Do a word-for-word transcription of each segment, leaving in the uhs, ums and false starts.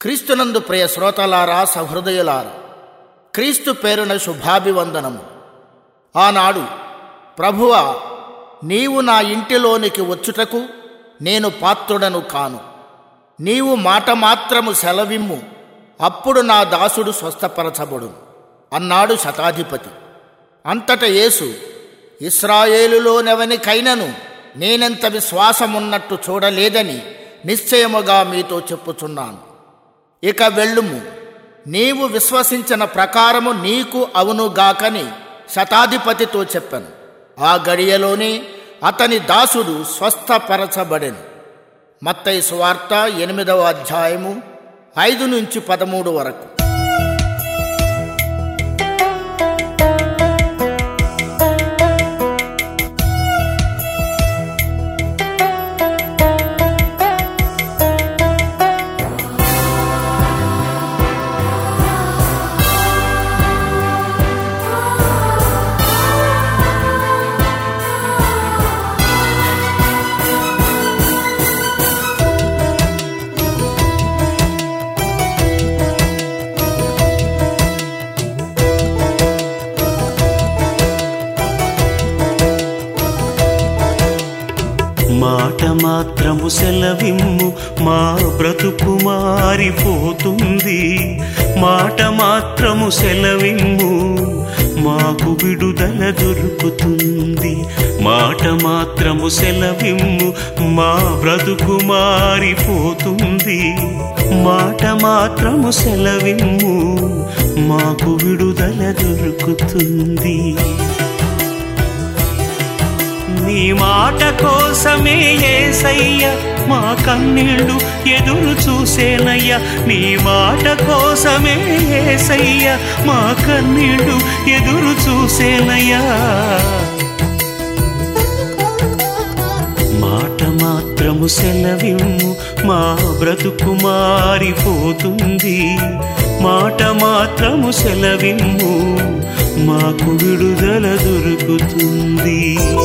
క్రీస్తునందు ప్రియ శ్రోతలారా, సహృదయులారా, క్రీస్తు పేరున శుభాభివందనము. ఆనాడు ప్రభువా, నీవు నా ఇంటిలోనికి వచ్చుటకు నేను పాత్రుడను కాను. నీవు మాట మాత్రము సెలవిమ్ము, అప్పుడు నా దాసుడు స్వస్థపరచబడును అన్నాడు శతాధిపతి. అంతట యేసు, ఇశ్రాయేలులోనెవనికైనను నేనెంత విశ్వాసమున్నట్టు చూడలేదని నిశ్చయముగా మీతో చెప్పుచున్నాను. ఇక వెళ్ళుము, నీవు విశ్వసించిన ప్రకారము నీకు అవునుగాకని శతాధిపతితో చెప్పాను. ఆ గడియలోనే అతని దాసుడు స్వస్థపరచబడెను. మత్తయి సువార్త ఎనిమిదవ అధ్యాయము ఐదు నుంచి పదమూడు వరకు. మాట మాత్రము సెలవిమ్ము, మా బ్రతుకు మారిపోతుంది. మాట మాత్రము సెలవిమ్ము, మాకు విడుదల దొరుకుతుంది. మాట మాత్రము సెలవిమ్ము, మా బ్రతుకు మారిపోతుంది. మాట మాత్రము సెలవిమ్ము, మాకు విడుదల దొరుకుతుంది. నీ మాట కోసమే యేసయ్య మా కన్నీళ్ళు ఎదురు చూసేనయ్యా. నీ మాట కోసమే యేసయ్య మా కన్నీళ్ళు ఎదురు చూసేనయ్యా. మాట మాత్రము సెలవిమ్ము, మా బ్రతుకు మారిపోతుంది. మాట మాత్రము సెలవిమ్ము, మాకు విడుదల దొరుకుతుంది.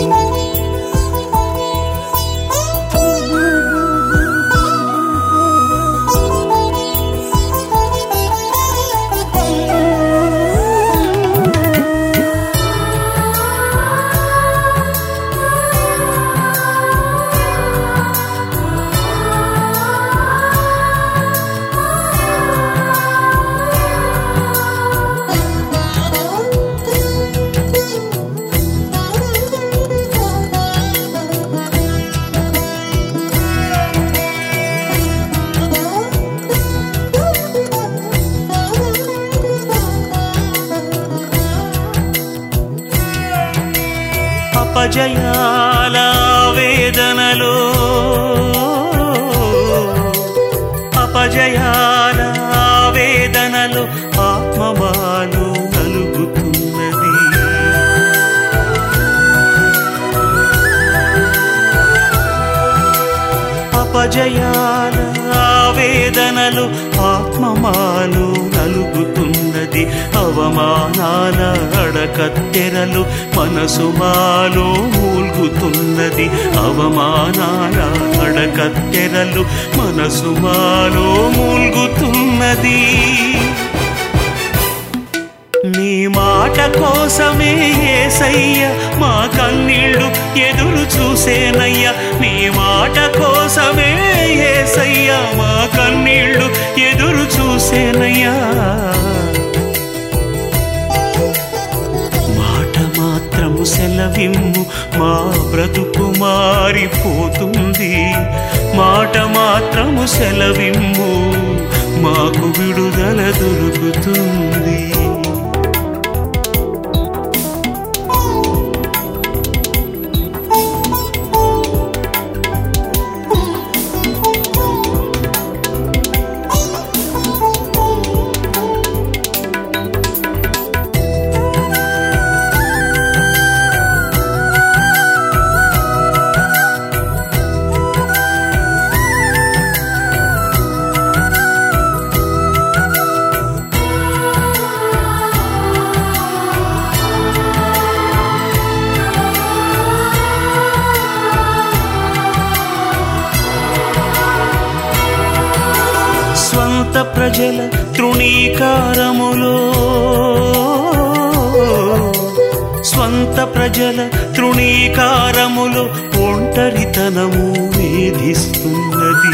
అపజయాల వేదనలో అపజయాల వేదనలో ఆత్మమాలు నలుగుతున్నది. అపజయాల వేదనలు ఆత్మమాలు నలుగుతున్నది. అవమానాల అడకత్తెరలు మనసు మాలో మూల్గుతున్నది. అవమానాల అడకత్తెరలు మనసు మాలో మూల్గుతున్నది. నీ మాట కోసమే యేసయ్య మా కన్నీళ్ళు ఎదురు చూసేనయ్యా. నీ మాట కోసమే యేసయ్య మా కన్నీళ్ళు ఎదురు చూసేనయ్యా. మాట మాత్రము సెలవిమ్ము, మా బ్రతుకు మారిపోతుంది. మాట మాత్రము సెలవిమ్ము, మాకు విడుదల దొరుకుతుంది. ప్రజల తృణీకారములో స్వంత ప్రజల తృణీకారములో ఒంటరితనము వేధిస్తున్నది.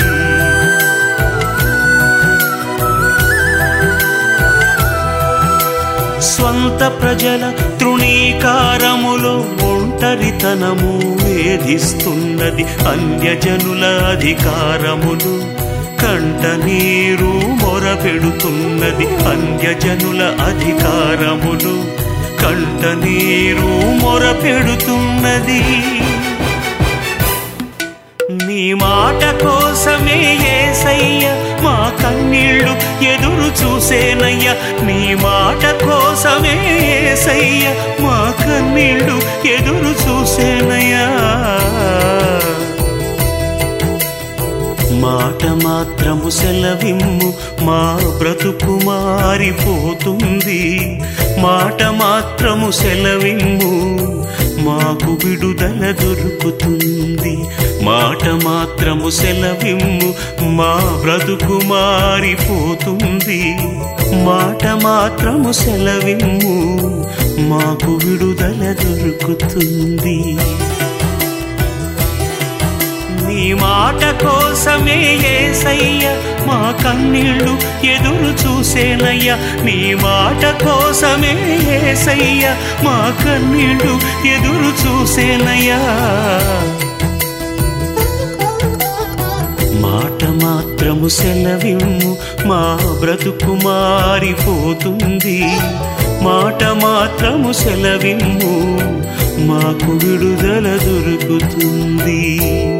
స్వంత ప్రజల తృణీకారములో ఒంటరితనము వేధిస్తున్నది. అన్యజనుల అధికారములు కంట నీరు మొరపెడుతున్నది. అన్యజనుల అధికారములు కంట నీరు మొరపెడుతున్నది. నీ మాట కోసమే యేసయ్య మా కన్నీళ్ళు ఎదురు చూసేనయ్య. నీ మాట కోసమే యేసయ్య మా కన్నీళ్ళు ఎదురు చూసేనయ్యా. మాట మాత్రము సెలవిమ్ము మా బ్రతుకు మారిపోతుంది. మాట మాత్రము సెలవిమ్ము మాకు విడుదల దొరుకుతుంది. మాట మాత్రము సెలవిమ్ము మా బ్రతుకు మారిపోతుంది. మాట మాత్రము సెలవిమ్ము మాకు విడుదల దొరుకుతుంది. నీ మాట కోసమే యేసయ్య మా కన్నీళ్ళు ఎదురు చూసేనయ్య. నీ మాట కోసమే యేసయ్య మా కన్నీళ్ళు ఎదురు చూసేనయ్యా. మాట మాత్రము సెలవిమ్ము మా బ్రతుకు మారిపోతుంది. మాట మాత్రము సెలవిమ్ము మాకు విడుదల దొరుకుతుంది.